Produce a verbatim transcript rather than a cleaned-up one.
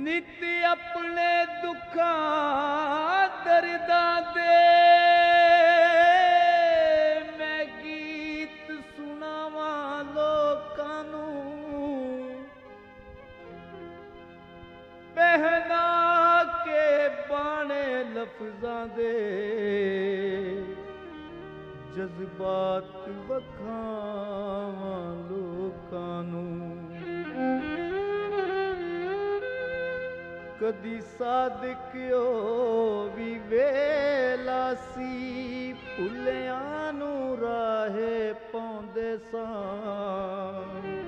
ਨਿਤ ਆਪਣੇ ਦੁੱਖਾਂ ਦਰਦਾਂ ਦੇ ਮੈਂ ਗੀਤ ਸੁਣਾਵਾਂ ਲੋਕਾਂ ਨੂੰ, ਪਹਿਨਾ ਕੇ ਬਾਣੇ ਲਫ਼ਜ਼ਾਂ ਦੇ ਜਜ਼ਬਾਤ ਵਖਾਵਾਂ ਲੋਕਾਂ ਨੂੰ। ਕਦੀ ਸਾਦਿਕ ਓ ਵੀ ਵੇਲਾ ਸੀ, ਭੁੱਲਿਆਂ ਨੂੰ ਰਾਹੇ ਪਾਉਂਦੇ ਸਾਂ।